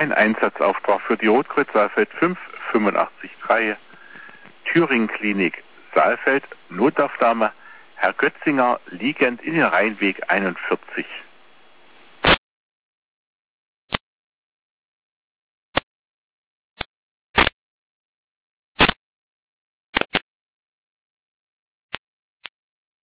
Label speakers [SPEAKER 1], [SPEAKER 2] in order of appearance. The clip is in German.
[SPEAKER 1] Ein Einsatzauftrag für die Rotkreuz Saalfeld 5 85-3 Thüringen Klinik Saalfeld, Notaufnahme, Herr Götzinger liegend in den Rheinweg 41.